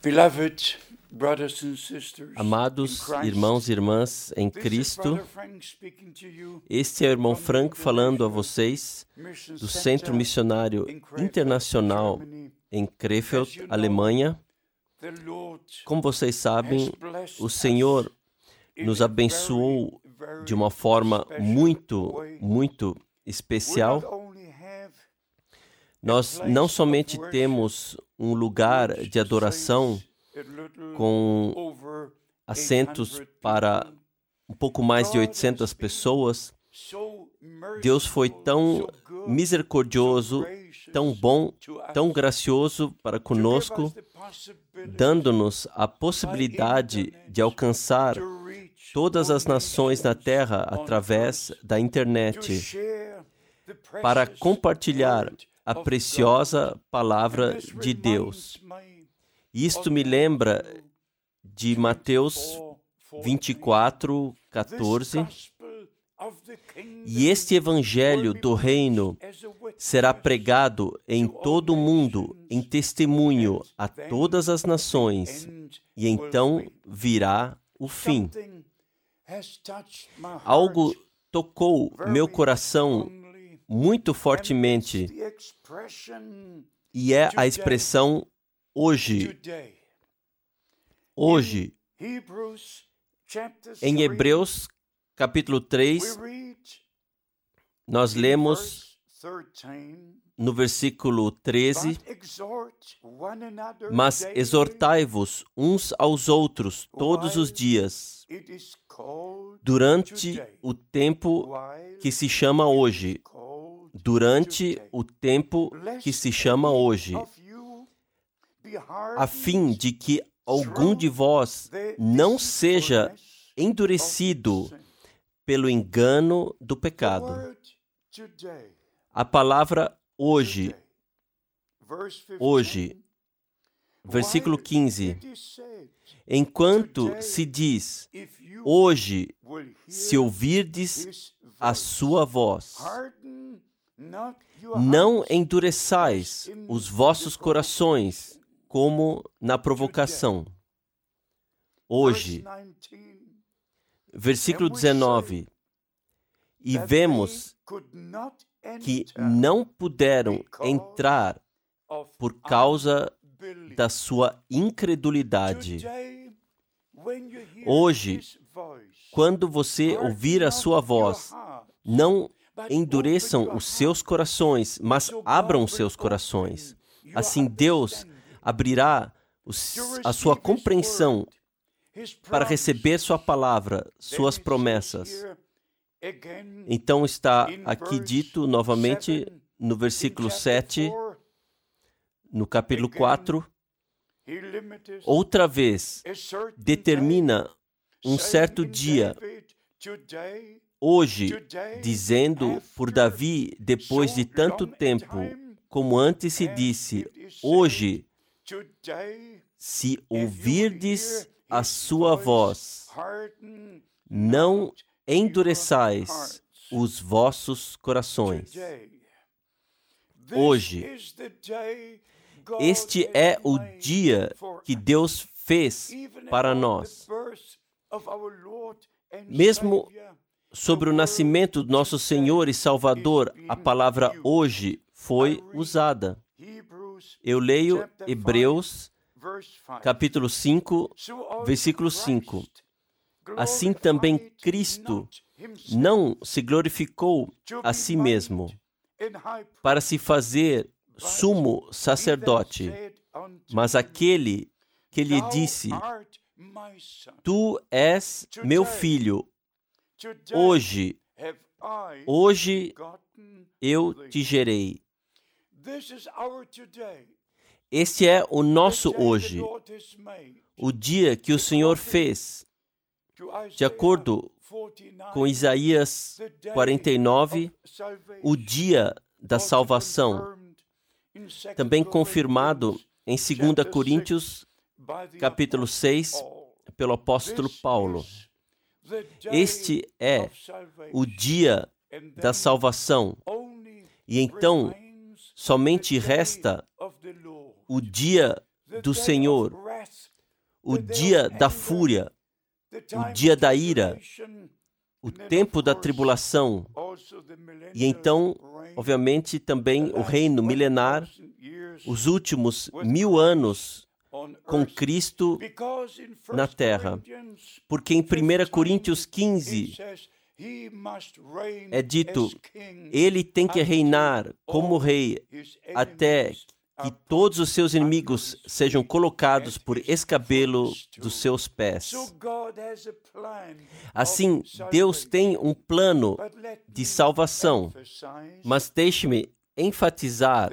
Beloved brothers and sisters, Amados in Christ, irmãos e irmãs em this is Cristo, Brother Frank speaking to you este é o irmão from Frank the falando a International vocês Mission do Center Centro Missionário in Krefeld, Internacional Germany. em Krefeld, As you know, Alemanha. The Lord Como vocês sabem, has blessed o Senhor us in nos a abençoou very, de uma very forma special muito, way. muito We not especial. only have Nós não somente temos um lugar de adoração com assentos para um pouco mais de 800 pessoas. Deus foi tão misericordioso, tão bom, tão gracioso para conosco, dando-nos a possibilidade de alcançar todas as nações na Terra através da internet, para compartilhar a preciosa palavra de Deus. Isto me lembra de Mateus 24, 14. E este evangelho do reino será pregado em todo o mundo, em testemunho a todas as nações, e então virá o fim. Algo tocou meu coração muito fortemente, e é a expressão hoje. Hoje, em Hebreus capítulo 3, nós lemos no versículo 13: Mas exortai-vos uns aos outros todos os dias, durante o tempo que se chama hoje. Durante o tempo que se chama hoje, a fim de que algum de vós não seja endurecido pelo engano do pecado. A palavra hoje, versículo 15. Enquanto se diz, hoje, se ouvirdes a sua voz, não endureçais os vossos corações, como na provocação. Hoje, versículo 19. E vemos que não puderam entrar por causa da sua incredulidade. Hoje, quando você ouvir a sua voz, não endureçam os seus corações, mas abram seus corações. Assim Deus abrirá a sua compreensão para receber sua palavra, suas promessas. Então está aqui dito novamente no versículo 7, no capítulo 4, outra vez, determina um certo dia, hoje, dizendo por Davi, depois de tanto tempo, como antes se disse, hoje, se ouvirdes a sua voz, não endureçais os vossos corações. Hoje, este é o dia que Deus fez para nós. Mesmo sobre o nascimento do nosso Senhor e Salvador, a palavra hoje foi usada. Eu leio Hebreus, capítulo 5, versículo 5. Assim também Cristo não se glorificou a si mesmo, para se fazer sumo sacerdote, mas aquele que lhe disse, Tu és meu filho, hoje eu te gerei. Este é o nosso hoje, o dia que o Senhor fez. De acordo com Isaías 49, o dia da salvação, também confirmado em 2 Coríntios, capítulo 6, pelo apóstolo Paulo. Este é o dia da salvação, e então somente resta o dia do Senhor, o dia da fúria, o dia da ira, o tempo da tribulação, e então, obviamente, também o reino milenar, os últimos 1000 anos com Cristo na terra. Porque em 1 Coríntios 15 é dito, ele tem que reinar como rei até que todos os seus inimigos sejam colocados por escabelo dos seus pés. Assim, Deus tem um plano de salvação, mas deixe-me enfatizar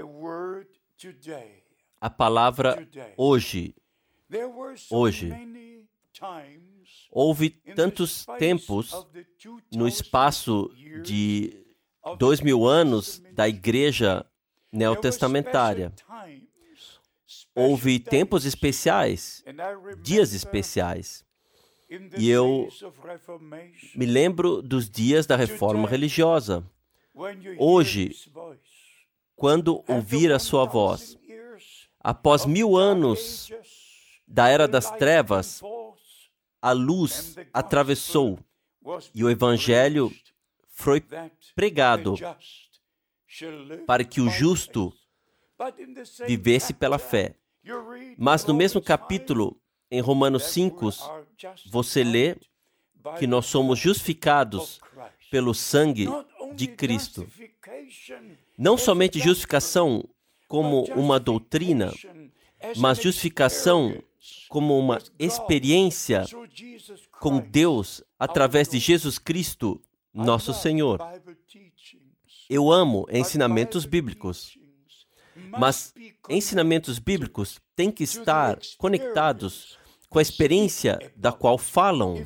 a palavra hoje. Hoje. Houve tantos tempos no espaço de 2000 anos da igreja neotestamentária. Houve tempos especiais, dias especiais. E eu me lembro dos dias da reforma religiosa. Hoje, quando ouvir a sua voz, após 1000 anos da era das trevas, a luz atravessou e o evangelho foi pregado para que o justo vivesse pela fé. Mas no mesmo capítulo, em Romanos 5, você lê que nós somos justificados pelo sangue de Cristo. Não somente justificação como uma doutrina, mas justificação como uma experiência com Deus através de Jesus Cristo, nosso Senhor. Eu amo ensinamentos bíblicos, mas ensinamentos bíblicos têm que estar conectados com a experiência da qual falam.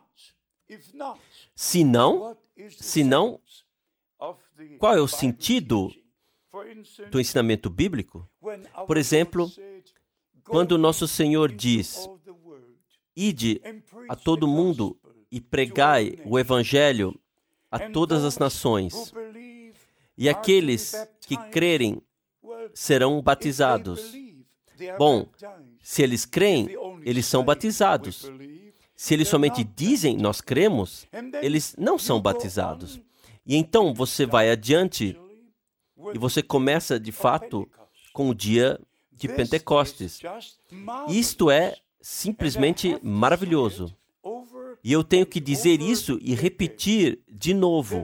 Se não, qual é o sentido do ensinamento bíblico? Por exemplo, quando nosso Senhor diz, ide a todo mundo e pregai o evangelho a todas as nações, e aqueles que crerem serão batizados. Bom, se eles creem, eles são batizados. Se eles somente dizem, nós cremos, eles não são batizados. E então você vai adiante e você começa, de fato, com o dia de Pentecostes. Isto é simplesmente maravilhoso. E eu tenho que dizer isso e repetir de novo.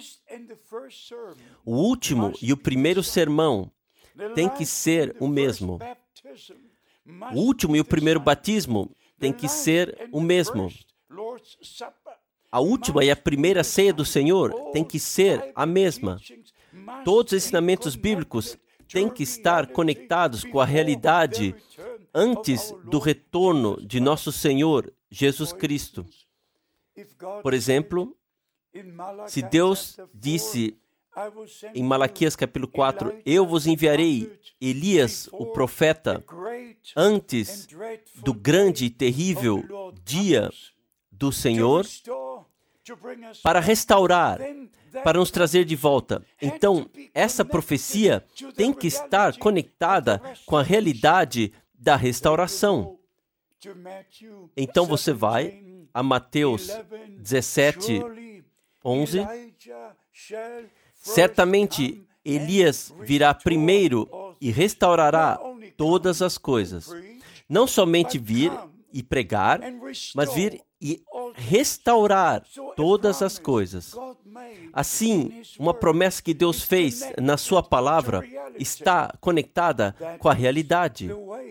O último e o primeiro sermão tem que ser o mesmo. O último e o primeiro batismo tem que ser o mesmo. A última e a primeira ceia do Senhor tem que ser a mesma. Todos os ensinamentos bíblicos têm que estar conectados com a realidade antes do retorno de nosso Senhor Jesus Cristo. Por exemplo, se Deus disse em Malaquias capítulo 4, eu vos enviarei Elias, o profeta, antes do grande e terrível dia do Senhor, para restaurar, para nos trazer de volta. Então, essa profecia tem que estar conectada com a realidade da restauração. Então você vai a Mateus 17, 11. Certamente Elias virá primeiro e restaurará todas as coisas. Não somente vir e pregar, mas vir e restaurar todas as coisas. Assim, uma promessa que Deus fez na sua palavra está conectada com a realidade.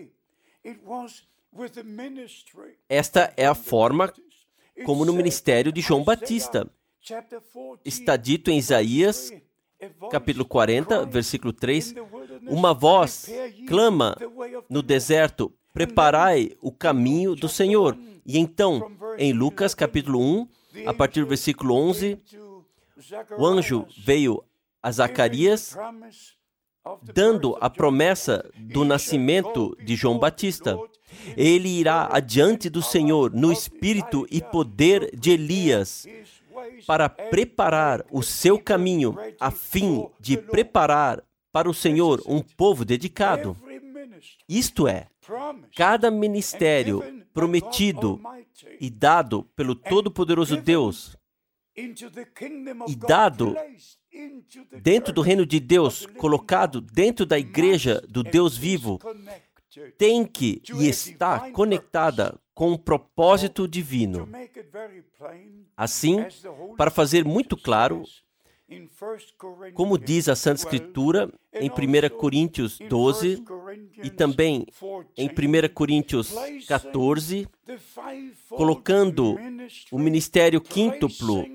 Esta é a forma como no ministério de João Batista. Está dito em Isaías, capítulo 40, versículo 3, uma voz clama no deserto, preparai o caminho do Senhor. E então, em Lucas, capítulo 1, a partir do versículo 11, o anjo veio a Zacarias, dando a promessa do nascimento de João Batista. Ele irá adiante do Senhor no espírito e poder de Elias, para preparar o seu caminho, a fim de preparar para o Senhor um povo dedicado. Isto é, Cada ministério prometido e dado pelo Todo-Poderoso Deus e dado dentro do reino de Deus, colocado dentro da igreja do Deus vivo, tem que e está conectada com um propósito divino. Assim, para fazer muito claro, como diz a Santa Escritura em 1 Coríntios 12 e também em 1 Coríntios 14, colocando o ministério quíntuplo,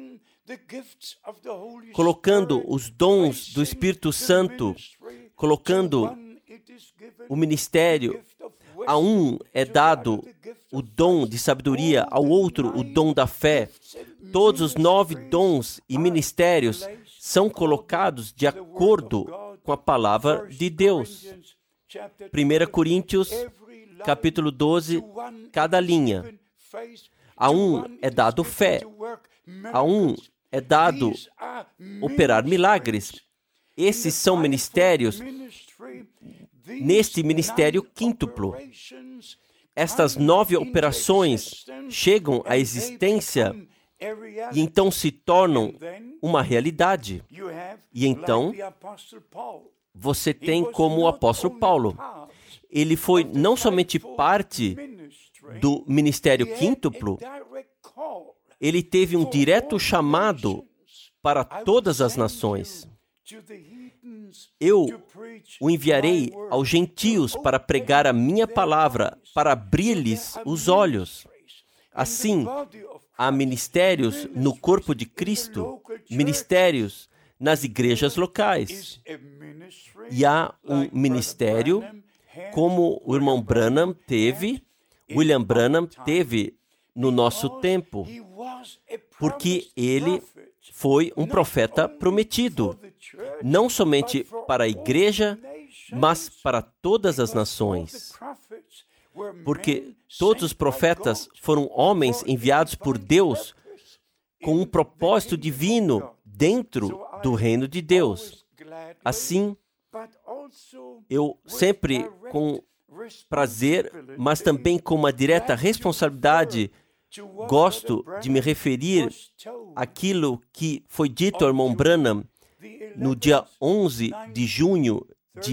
colocando os dons do Espírito Santo, colocando o ministério, a um é dado o dom de sabedoria, ao outro o dom da fé. Todos os 9 dons e ministérios são colocados de acordo com a palavra de Deus. 1 Coríntios, capítulo 12, cada linha. A um é dado fé, a um é dado operar milagres. Esses são ministérios neste ministério quíntuplo. Estas 9 operações chegam à existência e então se tornam uma realidade. E então, você tem como o apóstolo Paulo. Ele foi não somente parte do ministério quíntuplo, ele teve um direto chamado para todas as nações. Eu o enviarei aos gentios para pregar a minha palavra, para abrir-lhes os olhos. Assim, há ministérios no corpo de Cristo, ministérios nas igrejas locais. E há um ministério como o irmão Branham teve, William Branham teve no nosso tempo, porque ele foi um profeta prometido, não somente para a igreja, mas para todas as nações. Porque todos os profetas foram homens enviados por Deus com um propósito divino dentro do reino de Deus. Assim, eu sempre com prazer, mas também com uma direta responsabilidade, gosto de me referir àquilo que foi dito ao irmão Branham no dia 11 de junho de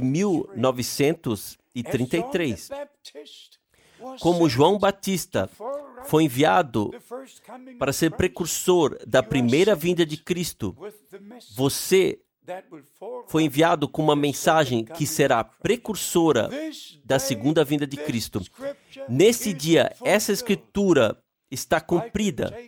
1933. Como João Batista foi enviado para ser precursor da primeira vinda de Cristo, você foi enviado com uma mensagem que será precursora da segunda vinda de Cristo. Nesse dia, essa escritura está cumprida.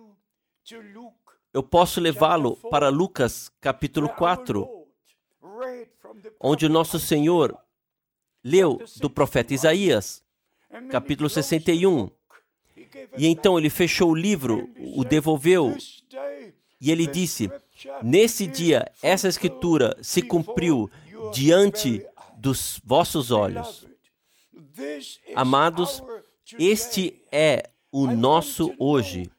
Eu posso levá-lo para Lucas, capítulo 4, onde o nosso Senhor leu do profeta Isaías, capítulo 61. E então ele fechou o livro, o devolveu, e ele disse: nesse dia, essa escritura se cumpriu diante dos vossos olhos. Amados, este é o nosso hoje.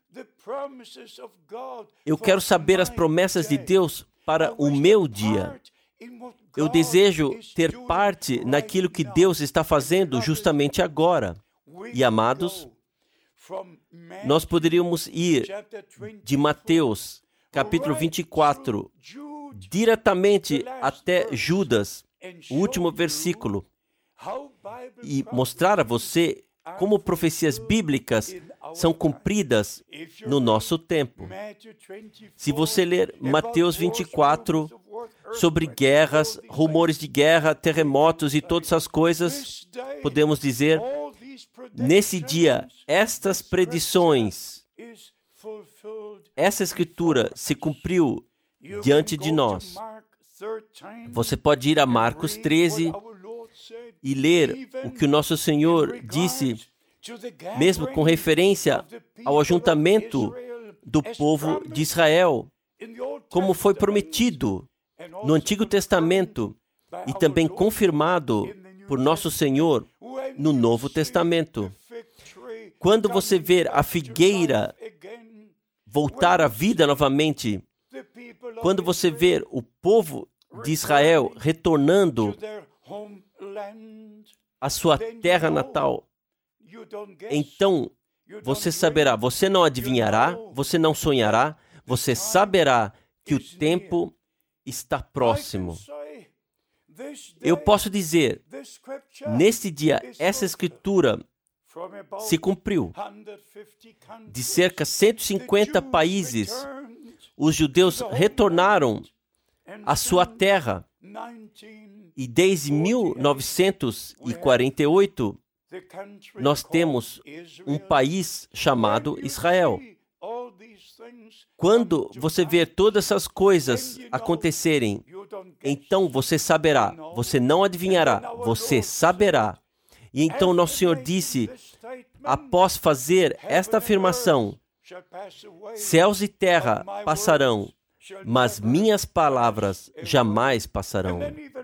Eu quero saber as promessas de Deus para o meu dia. Eu desejo ter parte naquilo que Deus está fazendo justamente agora. E, amados, nós poderíamos ir de Mateus, capítulo 24, diretamente até Judas, o último versículo, e mostrar a você como profecias bíblicas são cumpridas no nosso tempo. Se você ler Mateus 24, sobre guerras, rumores de guerra, terremotos e todas essas coisas, podemos dizer, nesse dia, estas predições, essa escritura se cumpriu diante de nós. Você pode ir a Marcos 13 e ler o que o nosso Senhor disse, mesmo com referência ao ajuntamento do povo de Israel, como foi prometido no Antigo Testamento e também confirmado por nosso Senhor no Novo Testamento. Quando você ver a figueira voltar à vida novamente, quando você ver o povo de Israel retornando a sua terra natal, então você saberá, você não adivinhará, você não sonhará, você saberá que o tempo está próximo. Eu posso dizer, neste dia, essa escritura se cumpriu. De cerca de 150 países, os judeus retornaram à sua terra. E desde 1948, nós temos um país chamado Israel. Quando você ver todas essas coisas acontecerem, então você saberá, você não adivinhará, você saberá. E então nosso Senhor disse, após fazer esta afirmação, céus e terra passarão, mas minhas palavras jamais passarão.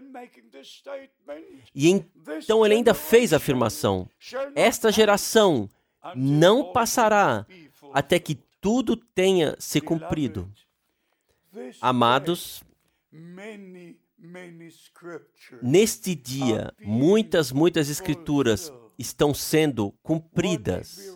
E então ele ainda fez a afirmação, esta geração não passará até que tudo tenha se cumprido. Amados, neste dia, muitas escrituras estão sendo cumpridas.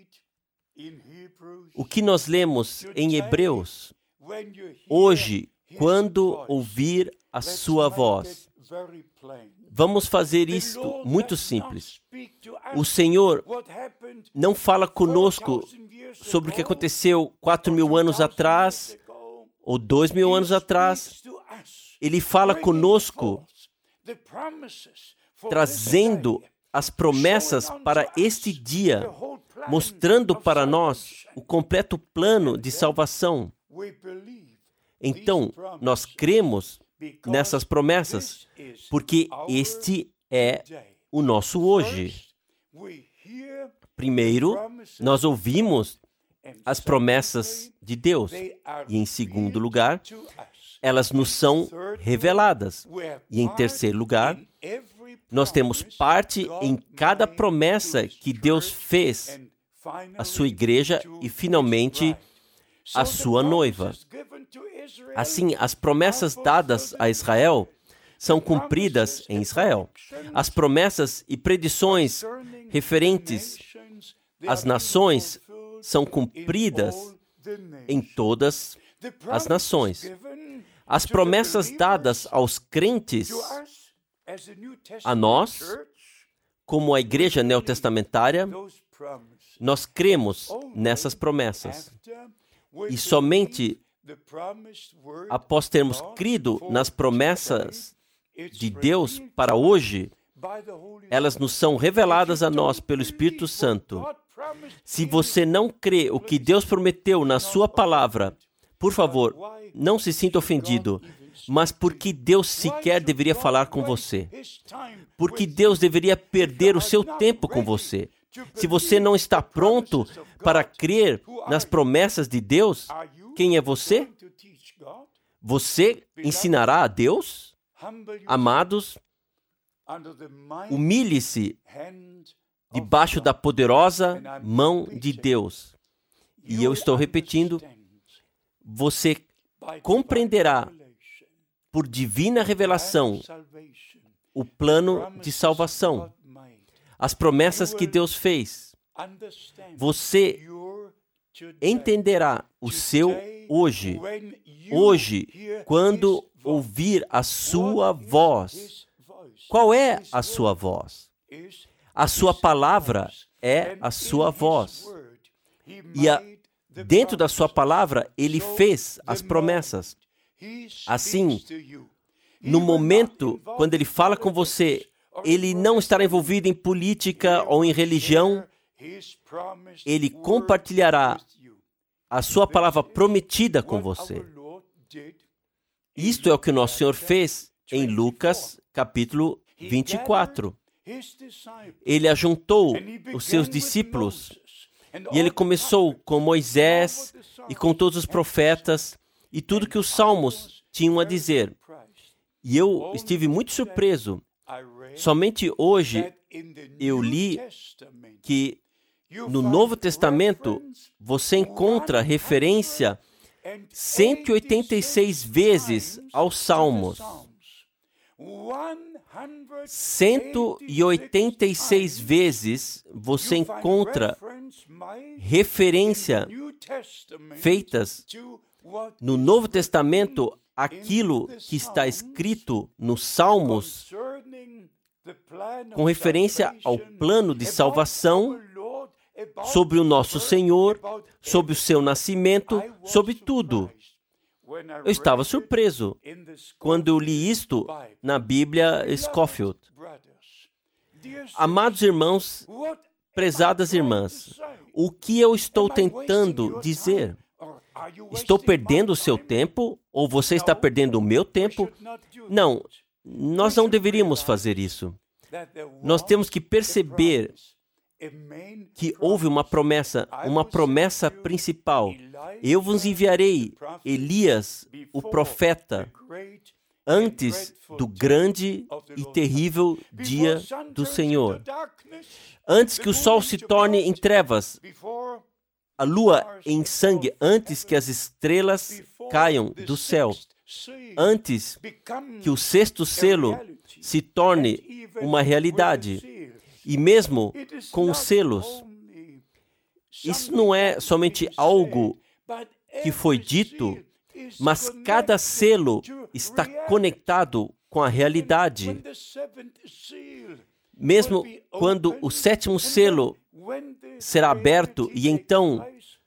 O que nós lemos em Hebreus, hoje, quando ouvir a sua voz, vamos fazer isto muito simples. O Senhor não fala conosco sobre o que aconteceu 4.000 anos atrás, ou 2.000 anos atrás. Ele fala conosco, trazendo as promessas para este dia, mostrando para nós o completo plano de salvação. Então, nós cremos nessas promessas, porque este é o nosso hoje. Primeiro, nós ouvimos as promessas de Deus. E, em segundo lugar, elas nos são reveladas. E, em terceiro lugar, nós temos parte em cada promessa que Deus fez à sua igreja e, finalmente, à sua noiva. Assim, as promessas dadas a Israel são cumpridas em Israel. As promessas e predições referentes às nações são cumpridas em todas as nações. As promessas dadas aos crentes, a nós, como a igreja neotestamentária, nós cremos nessas promessas. E somente após termos crido nas promessas de Deus para hoje, elas nos são reveladas a nós pelo Espírito Santo. Se você não crê o que Deus prometeu na sua palavra, por favor, não se sinta ofendido, mas por que Deus sequer deveria falar com você? Por que Deus deveria perder o seu tempo com você? Se você não está pronto para crer nas promessas de Deus, quem é você? Você ensinará a Deus? Amados, humilhe-se debaixo da poderosa mão de Deus. E eu estou repetindo, você compreenderá por divina revelação o plano de salvação, as promessas que Deus fez. Você entenderá o seu hoje. Hoje, quando ouvir a sua voz. Qual é a sua voz? A sua palavra é a sua voz. E dentro da sua palavra, ele fez as promessas. Assim, no momento, quando ele fala com você, ele não estará envolvido em política ou em religião. Ele compartilhará a sua palavra prometida com você. Isto é o que o nosso Senhor fez em Lucas, capítulo 24. Ele ajuntou os seus discípulos e ele começou com Moisés e com todos os profetas e tudo que os salmos tinham a dizer. E eu estive muito surpreso. Somente hoje eu li que no Novo Testamento você encontra referência 186 vezes aos Salmos. 186 vezes você encontra referência feitas no Novo Testamento àquilo que está escrito nos Salmos com referência ao plano de salvação, sobre o nosso Senhor, sobre o seu nascimento, sobre tudo. Eu estava surpreso quando eu li isto na Bíblia Scofield. Amados irmãos, prezadas irmãs, o que eu estou tentando dizer? Estou perdendo o seu tempo? Ou você está perdendo o meu tempo? Não, nós não deveríamos fazer isso. Nós temos que perceber que houve uma promessa principal. Eu vos enviarei Elias, o profeta, antes do grande e terrível dia do Senhor. Antes que o sol se torne em trevas, a lua em sangue, antes que as estrelas caiam do céu, antes que o sexto selo se torne uma realidade. E mesmo com os selos, isso não é somente algo que foi dito, mas cada selo está conectado com a realidade. Mesmo quando o sétimo selo será aberto, e então,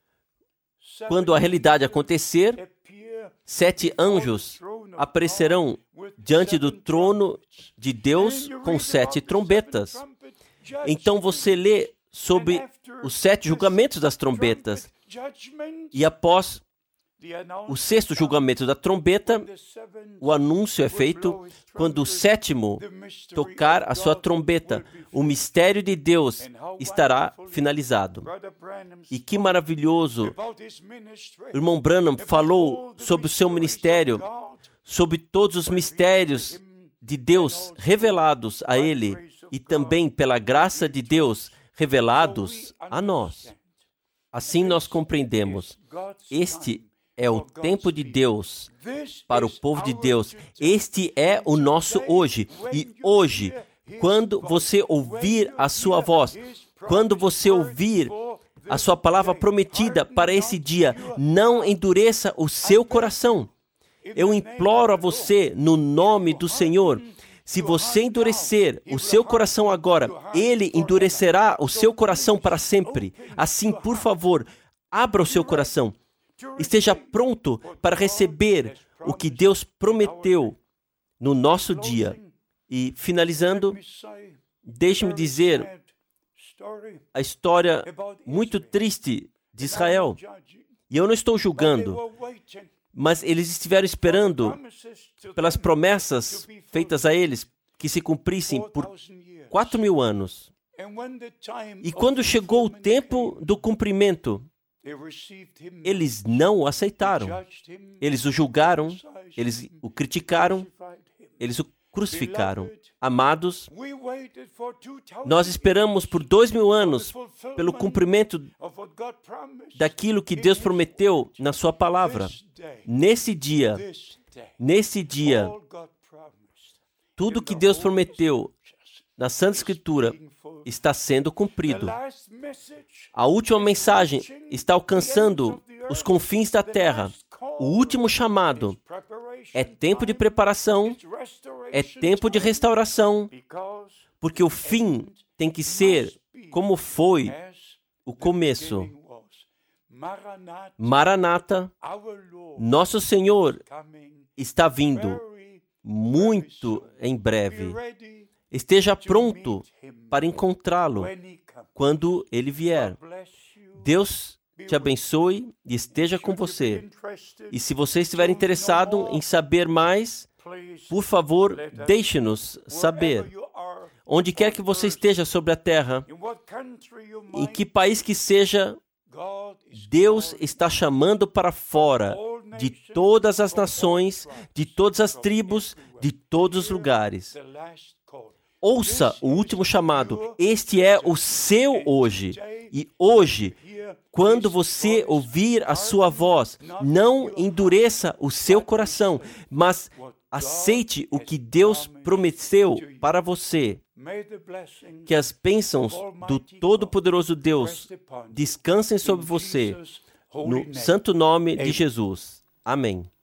quando a realidade acontecer, 7 anjos aparecerão diante do trono de Deus com 7 trombetas. Então você lê sobre os 7 julgamentos das trombetas. E após o sexto julgamento da trombeta, o anúncio é feito quando o sétimo tocar a sua trombeta. O mistério de Deus estará finalizado. E que maravilhoso! O irmão Branham falou sobre o seu ministério, sobre todos os mistérios de Deus revelados a ele e também pela graça de Deus revelados a nós. Assim nós compreendemos. Este é o tempo de Deus para o povo de Deus. Este é o nosso hoje. E hoje, quando você ouvir a sua voz, quando você ouvir a sua palavra prometida para esse dia, não endureça o seu coração. Eu imploro a você, no nome do Senhor, se você endurecer o seu coração agora, Ele endurecerá o seu coração para sempre. Assim, por favor, abra o seu coração. Esteja pronto para receber o que Deus prometeu no nosso dia. E, finalizando, deixe-me dizer a história muito triste de Israel. E eu não estou julgando, mas eles estiveram esperando pelas promessas feitas a eles que se cumprissem por 4.000 anos. E quando chegou o tempo do cumprimento, eles não o aceitaram. Eles o julgaram, eles o criticaram, eles o crucificaram. Amados, nós esperamos por 2.000 anos pelo cumprimento daquilo que Deus prometeu na sua palavra. Nesse dia, tudo que Deus prometeu na Santa Escritura está sendo cumprido. A última mensagem está alcançando os confins da terra. O último chamado é tempo de preparação, é tempo de restauração, porque o fim tem que ser como foi o começo. Maranata, nosso Senhor está vindo muito em breve. Esteja pronto para encontrá-lo quando ele vier. Deus te abençoe e esteja com você. E se você estiver interessado em saber mais, por favor, deixe-nos saber. Onde quer que você esteja sobre a terra, em que país que seja, Deus está chamando para fora de todas as nações, de todas as tribos, de todos os lugares. Ouça o último chamado. Este é o seu hoje. E hoje, quando você ouvir a sua voz, não endureça o seu coração, mas Aceite o que Deus prometeu para você. Que as bênçãos do Todo-Poderoso Deus descansem sobre você, no santo nome de Jesus. Amém.